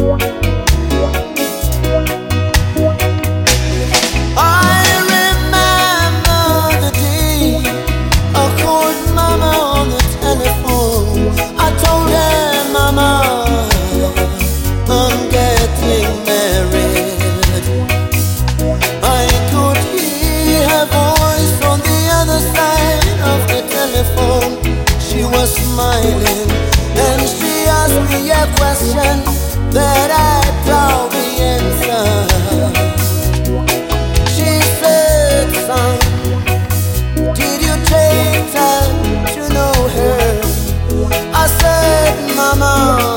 She was smiling and she asked me a question that I proudly answered. She said, son, did you take time to know her? I said, mama,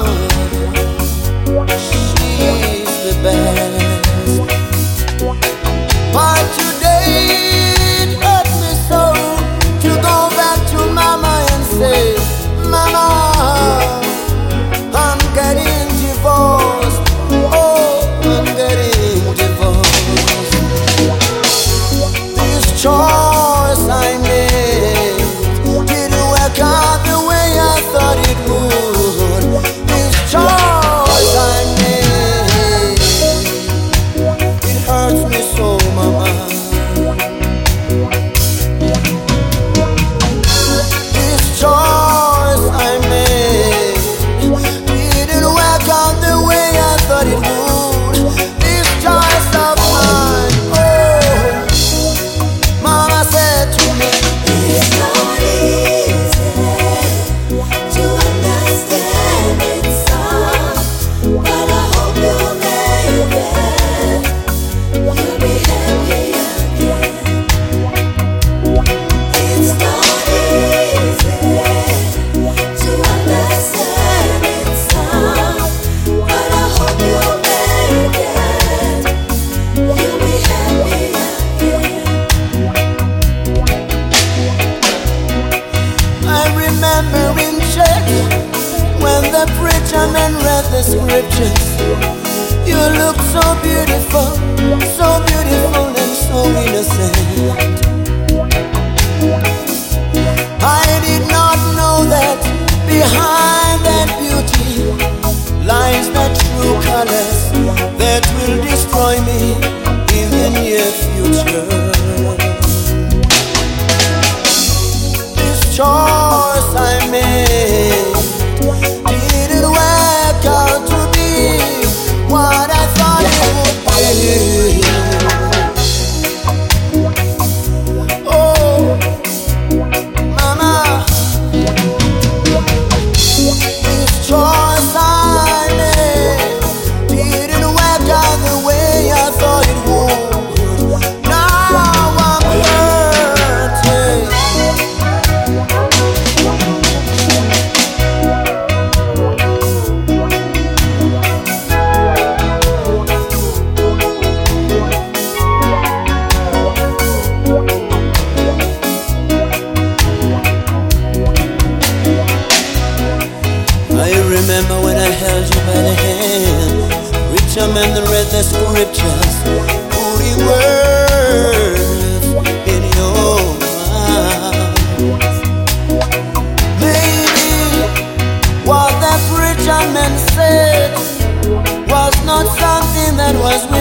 she's the best. But today it hurt me so to go back to mama and say, mama, I'm getting divorced. Oh, I'm getting divorced. This choice I made didn't work out the way I thought it would. This choice I made, it hurts me so, mama. This choice I made didn't work out the way I thought it would. This choice of mine, oh, mama said to me, It's not easy to understand it, son, but I hope you'll make it. You'll be happy again. It's not easy to understand it, son, but I hope you'll make it. You'll be happy again. I remember in church when the preacher man read the scriptures. You look so beautiful and so innocent. I did not know that behind that beauty lies the true colors that will destroy me in the near future. This choice I made didn't work out to be what I thought it would be. Oh, mama, this choice I made didn't work out the way I thought it would. Now I'm hurting. I remember when I held you by the hand. Richer man read the scriptures, putting words in your mouth. Maybe what the preacher man said was not something that was